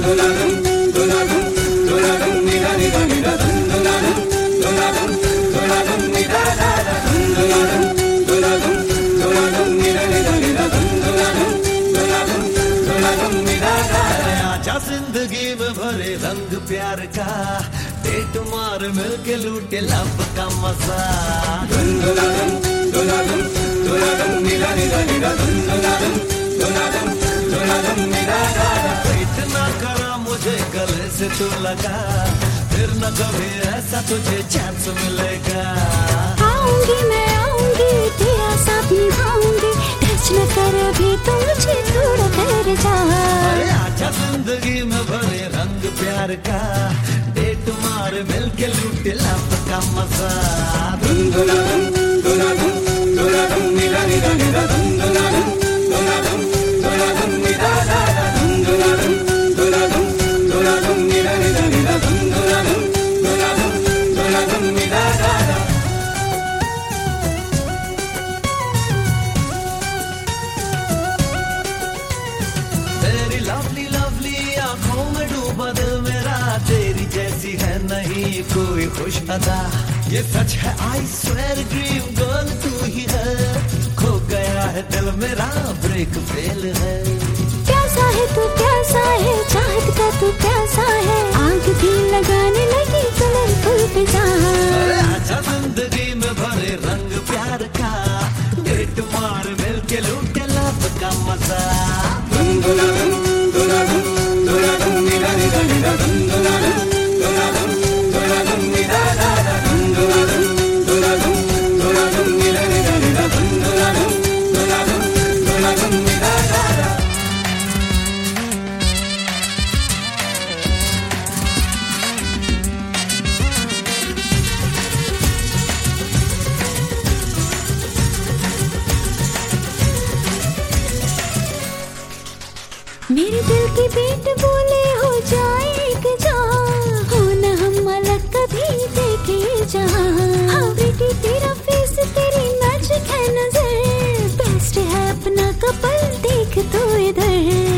जिंदगी में भरे रंग प्यार का, डेट मार मिल के लूटे लब का मजा। इतना करा मुझे गले से तू लगा, फिर न कभी ऐसा तुझे चांस मिलेगा। आऊंगी मैं आऊंगी, तेरा साथ निभाऊंगी, टच न कर भी तो मुझे थोड़ा कर जा। आजा जिंदगी में भरे रंग प्यार का, डेट मार मिल के लूटे लब का मजा। तेरी लवली लवली आंखों में डूबा दिल मेरा, तेरी जैसी है नहीं कोई खुश अदा। ये सच है आई स्वेयर ड्रीम गर्ल तू ही है, खो गया है दिल मेरा ब्रेक फेल है। प्यासा है तू प्यासा है, चाहत का तू प्यासा है, आग भी लगाने लगी कलरफुल फिजा। आजा जिंदगी में भरे रंग प्यार का, डेट मार मिल के लूटे लब का मजा। मेरे दिल की बीट बोले हो जाए एक जहाँ, हो न हम अलग कभी देखे जहाँ। हाँ बेटी तेरा फेस तेरी मैजिक है नजर, बेस्ट है अपना कपल देख तो इधर।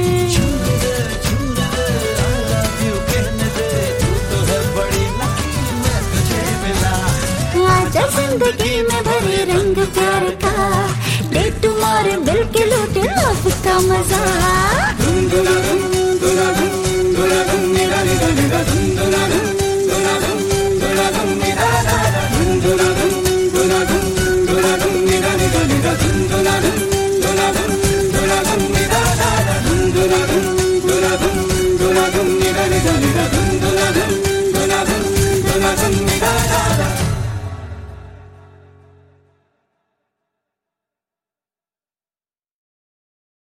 आजा जिंदगी में भरे रंग प्यार का, डेट मार मिल के लूटे लब का मजा।